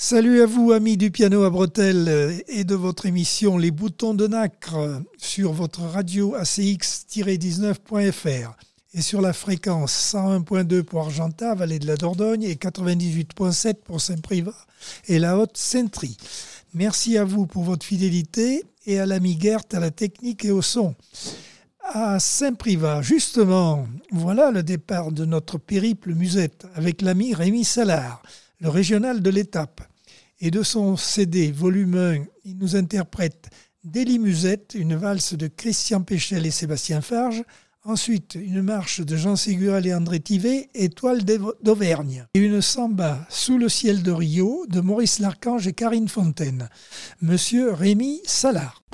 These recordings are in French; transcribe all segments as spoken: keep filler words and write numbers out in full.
Salut à vous, amis du piano à bretelles et de votre émission Les Boutons de Nacre sur votre radio A C X dix-neuf point F R et sur la fréquence cent un point deux pour Argentat, vallée de la Dordogne et quatre-vingt-dix-huit point sept pour Saint-Privat et la Haute-Saintrie. Merci à vous pour votre fidélité et à l'ami Gert à la technique et au son. À Saint-Privat, justement, voilà le départ de notre périple musette avec l'ami Rémi Salard, le régional de l'étape. Et de son C D volume un, il nous interprète Délie Musette, une valse de Christian Péchel et Sébastien Farge. Ensuite, une marche de Jean Ségurel et André Tivet, Étoile d'Auvergne. Et une samba Sous le ciel de Rio de Maurice Larchange et Karine Fontaine. Monsieur Rémi Salard.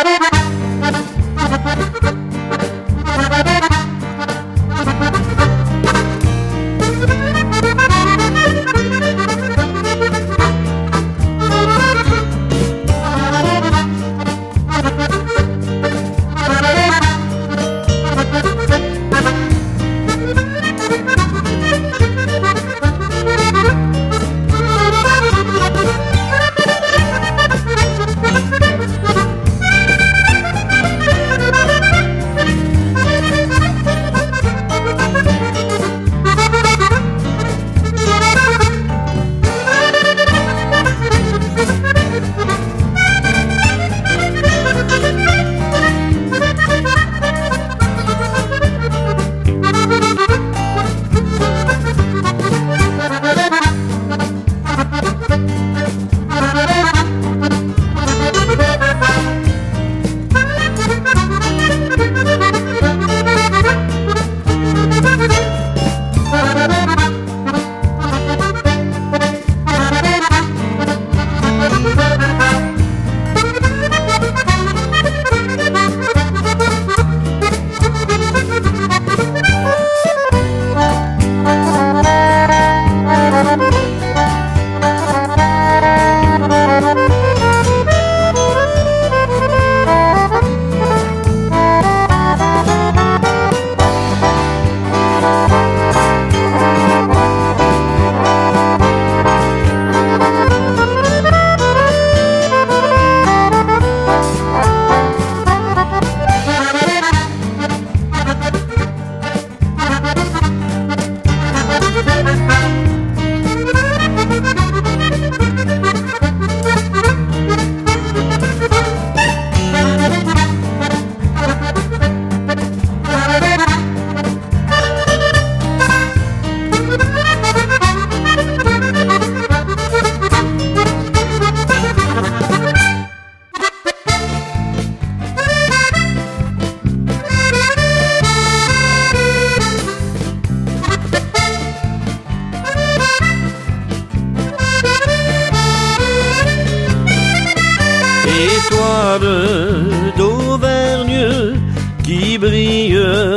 Étoile d'Auvergne qui brille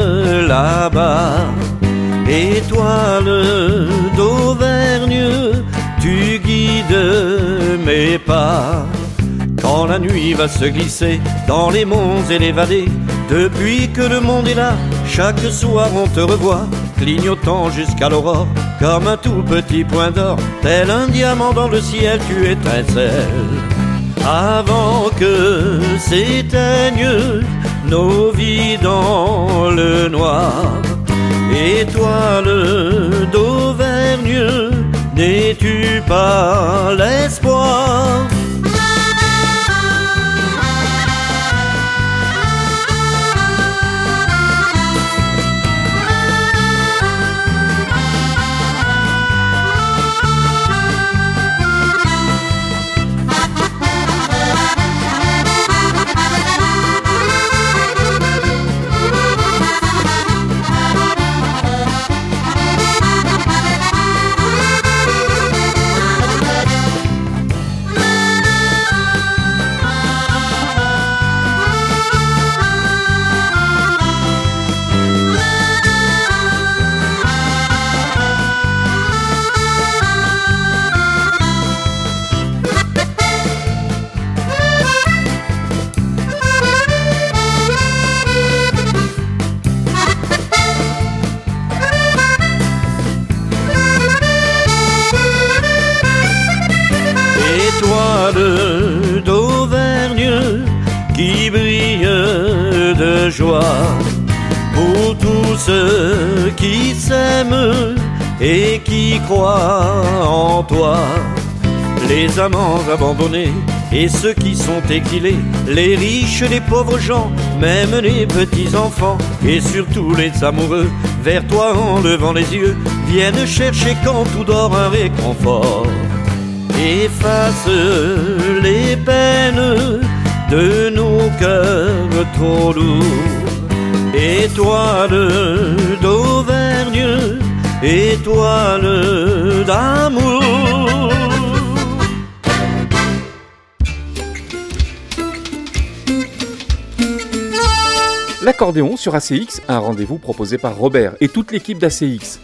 là-bas, étoile d'Auvergne, tu guides mes pas. Quand la nuit va se glisser dans les monts et les vallées, depuis que le monde est là, chaque soir on te revoit, clignotant jusqu'à l'aurore, comme un tout petit point d'or, tel un diamant dans le ciel, tu étincelles. Avant que s'éteignent nos vies dans le noir, étoile d'Auvergne, n'es-tu pas l'espoir? étoile d'Auvergne qui brille de joie pour tous ceux qui s'aiment et qui croient en toi. Les amants abandonnés et ceux qui sont exilés, les riches, les pauvres gens, même les petits-enfants, et surtout les amoureux, vers toi en levant les yeux, viennent chercher quand tout dort un réconfort. Efface les peines de nos cœurs trop lourds. Étoile d'Auvergne, étoile d'amour. L'accordéon sur A C X, un rendez-vous proposé par Robert et toute l'équipe d'A C X.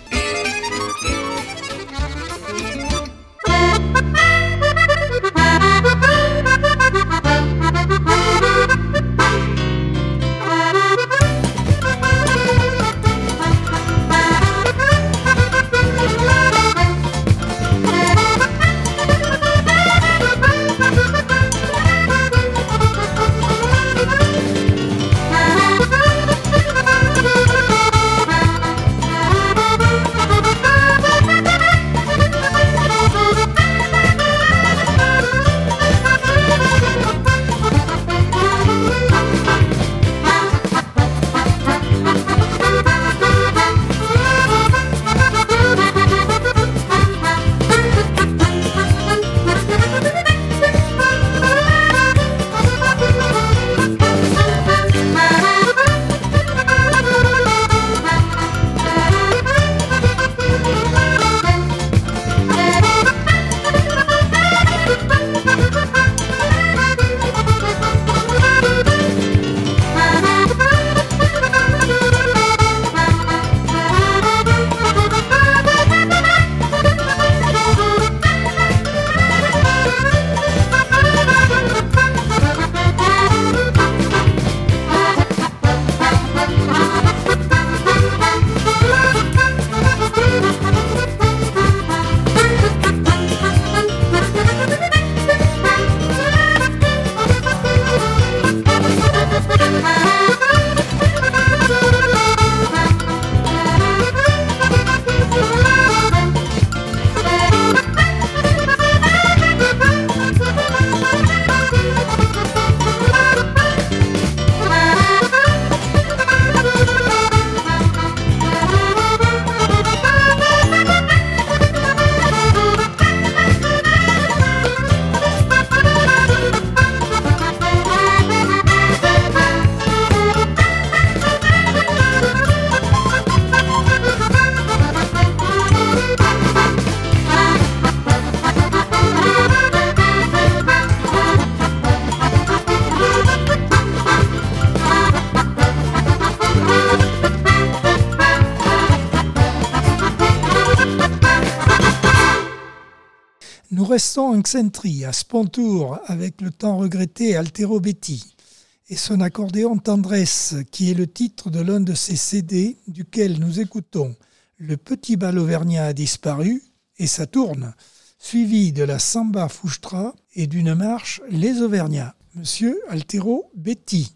Nous restons en Xentrie, à Spontour, avec le temps regretté Altero Betti et son accordéon Tendresse, qui est le titre de l'un de ses C D, duquel nous écoutons Le petit bal auvergnat a disparu et ça tourne, suivi de la Samba Foustra et d'une marche Les Auvergnats. Monsieur Altero Betti.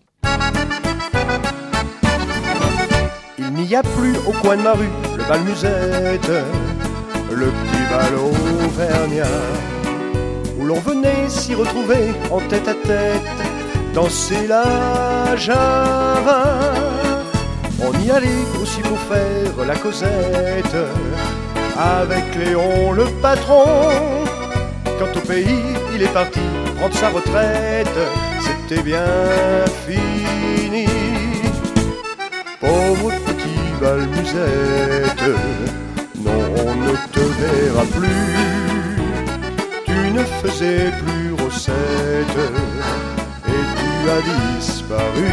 Il n'y a plus au coin de ma rue le bal musette, le petit bal auvergnat, où l'on venait s'y retrouver en tête à tête, danser la java. On y allait aussi pour faire la causette, avec Léon le patron. Quant au pays, il est parti prendre sa retraite, c'était bien fini. Pauvre petit bal musette, non, on ne te verra plus. Tu ne faisais plus recette et tu as disparu.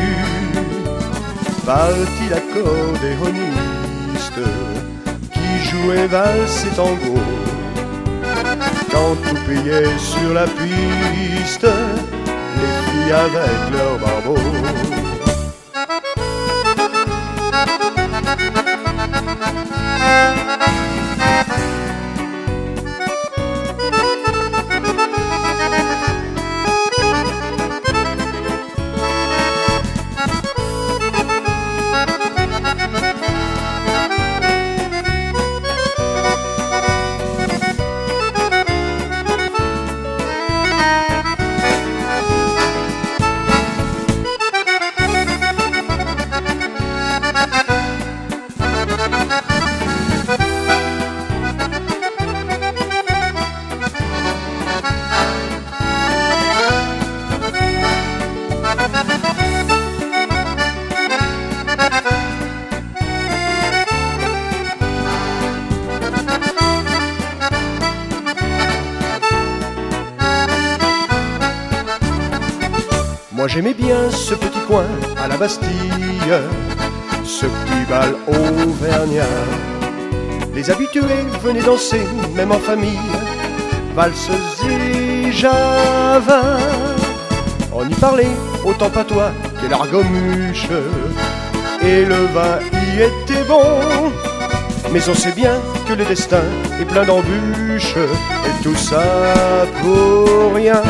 Parti l'accordéoniste qui jouait valse et tango. Quand tout payait sur la piste, les filles avec leurs barbeaux. Moi j'aimais bien ce petit coin à la Bastille, ce petit bal auvergnat. Les habitués venaient danser, même en famille, valseuses et javins. On y parlait autant patois que l'argomuche, et le vin y était bon. Mais on sait bien que le destin est plein d'embûches, et tout ça pour rien.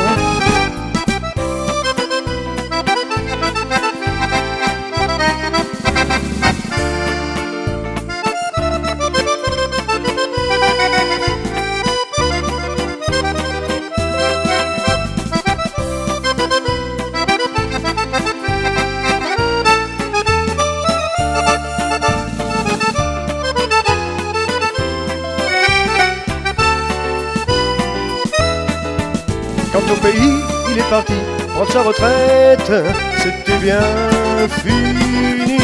Quand au pays il est parti prendre sa retraite, c'était bien fini.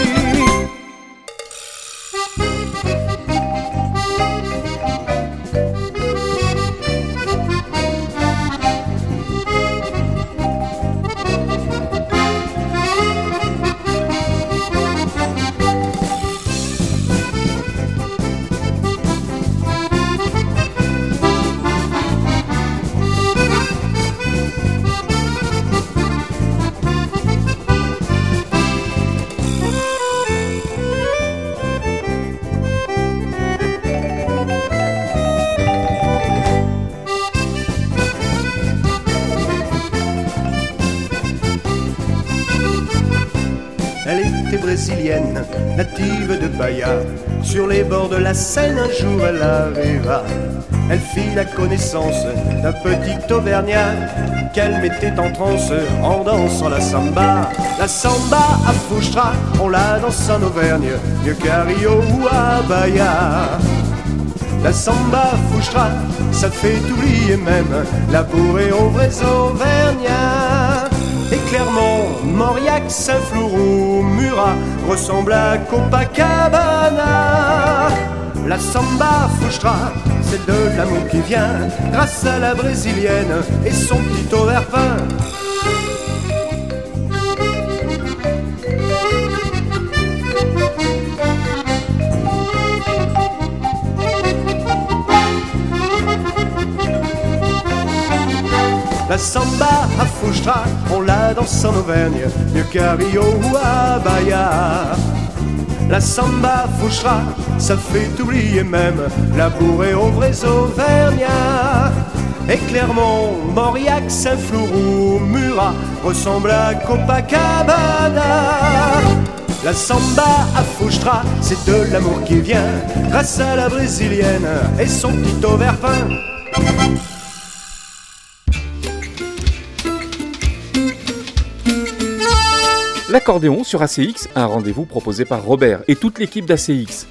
Elle était brésilienne, native de Bahia. Sur les bords de la Seine, un jour elle arriva. Elle fit la connaissance d'un petit Auvergnat qu'elle mettait en transe en dansant la samba. La samba à Fouchtra, on la danse en Auvergne, mieux qu'à Rio ou à Bahia. La samba Fouchtra, ça fait oublier même la bourrée aux vrais Auvergnats. Et Clermont, Mauriac, Saint-Flour ou Murat ressemblent à Copacabana. La samba Fouchtra, c'est de l'amour qui vient grâce à la brésilienne et son petit eau vert pain. La samba à Fouchtra, on la danse en Auvergne, mieux qu'à Rio ou à Bahia. La samba à Fouchtra, ça fait oublier même la bourrée aux vrais Auvergnats. Et Clermont, Mauriac, Saint-Flour ou Murat ressemblent à Copacabana. La samba à Fouchtra, c'est de l'amour qui vient grâce à la brésilienne et son petit eau vert pain. L'accordéon sur A C X, un rendez-vous proposé par Robert et toute l'équipe d'A C X.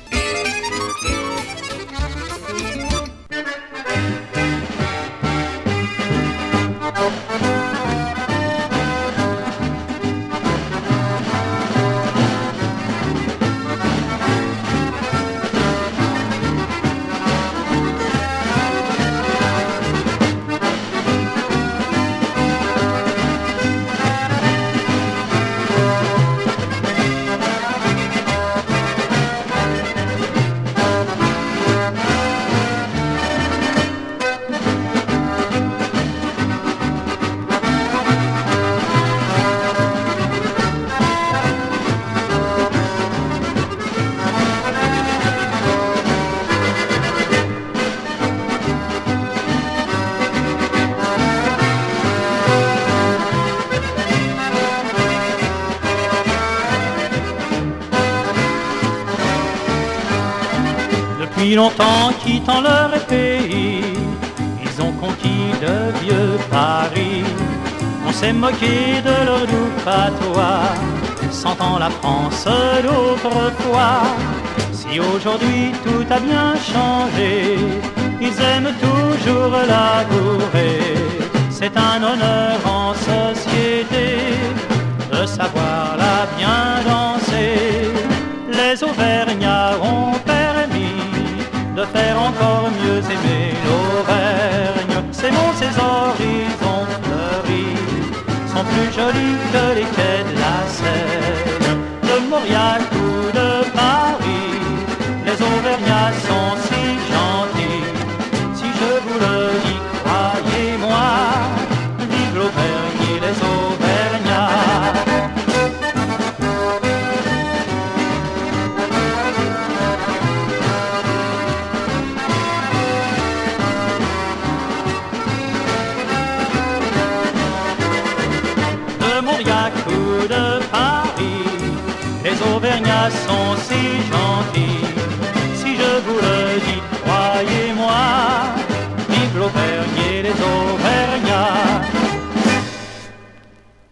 Depuis longtemps quittant leur pays, ils ont conquis de vieux Paris. On s'est moqué de leur doux patois, sentant la France d'autrefois. Si aujourd'hui tout a bien changé, ils aiment toujours la bourrée. C'est un honneur en société de savoir la bien danser. Les Auvergnats ont permis de faire encore mieux aimer l'Auvergne. Ces monts, ces horizons fleuris sont plus de Paris. Les Auvergnats sont si gentils.